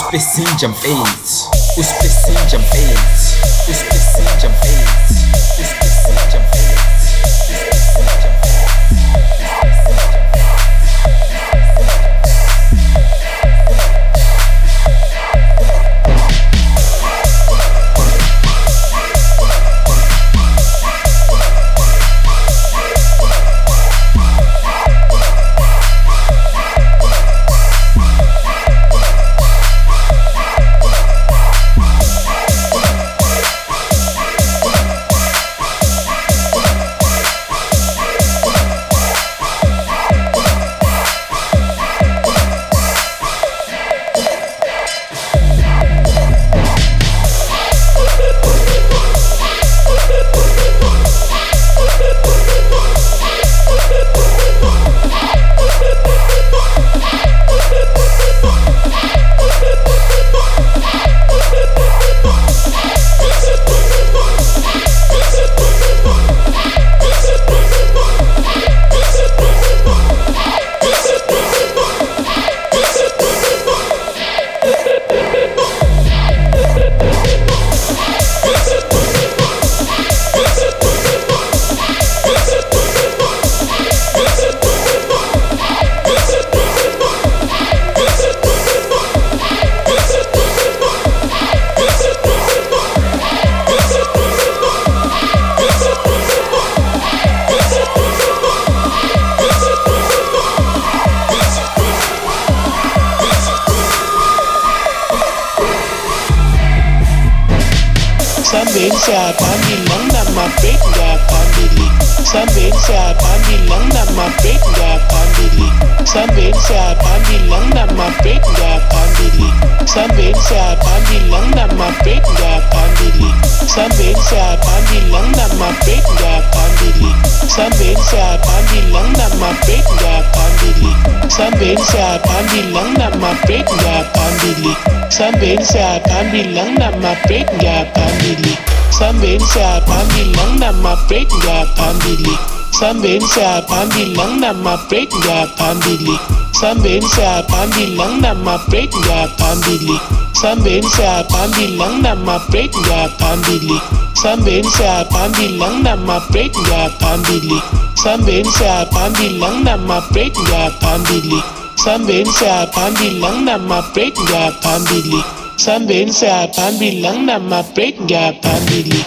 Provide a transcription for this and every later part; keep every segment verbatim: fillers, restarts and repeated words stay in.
P C Jam eight, os P C Jam eight, os P C Jam eight, os P C Jam eight. Sambenza bandi langna mabega bandili. Sambenza bandi langna mabega bandili. Sambenza bandi langna mabega bandili. Sambenza bandi langna mabega bandili. Sambenza bandi langna mabega bandili. Sambenza bandi langna mabega bandili. Sambenza bandi langna mabega bandili. Sambenza bandi langna mabega bandili. Sambenza bandi langna mabega bandili. Sambenza bandi langna mabega bandili. Sambenza bandi langna mabega bandili. Sambenza bandi langna mabega bandili. Sambenza bandi langna mabega bandili. Sambenza bandi langna mabega bandili. Sambenza bandi langna mabega bandili. Sambenza bandi langna mabega bandili.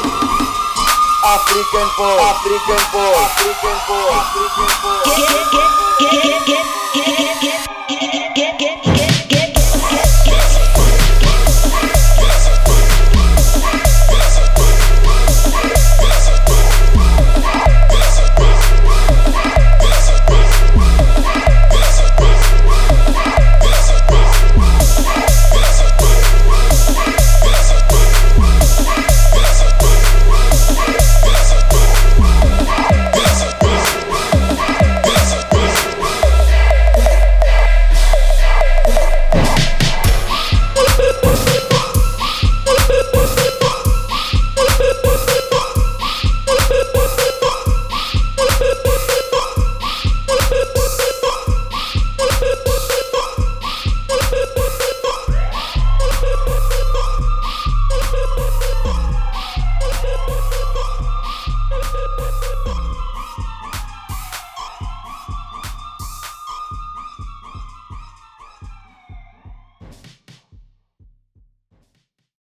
African boy, African boy, African boy, African boy. Get, get, get